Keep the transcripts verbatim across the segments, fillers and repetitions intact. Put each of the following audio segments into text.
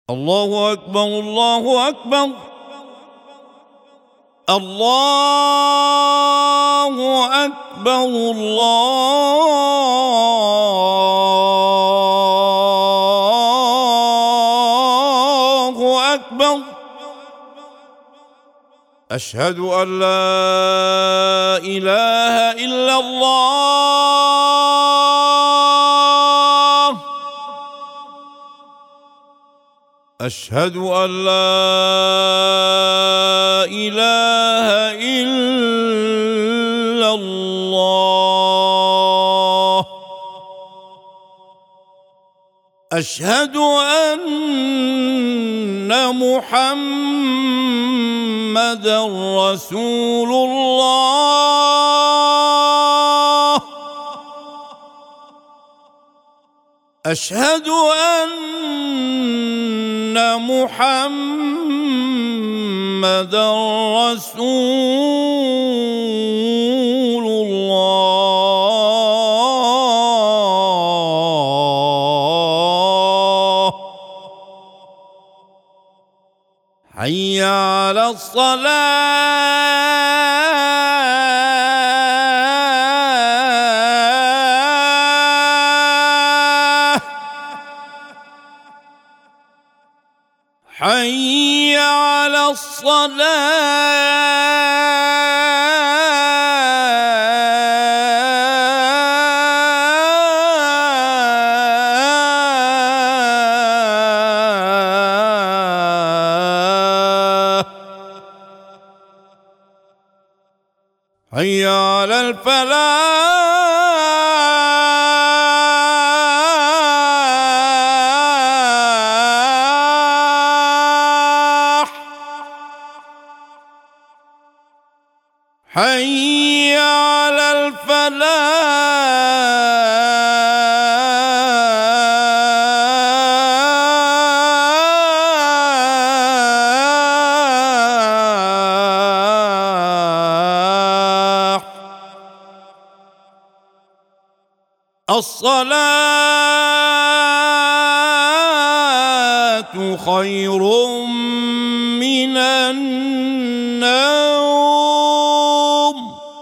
الله أكبر الله أكبر الله أكبر الله أكبر. أشهد أن لا إله إلا الله أشهد أن لا إله إلا الله أشهد أن محمدًا رسول الله أشهد أن محمدًا رسول الله. حي على الصلاة حي على الصلاة حي على الفلاح حي على الفلاح. الصلاة خير من النوم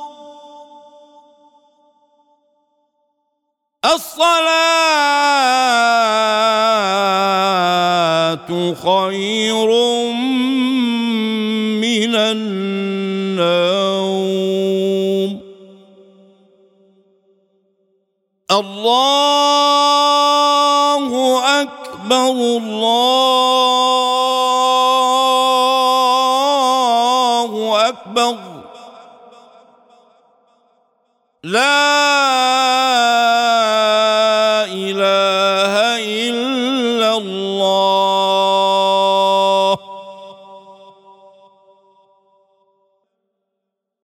الصلاة خير من النوم. الله أكبر الله أكبر. لا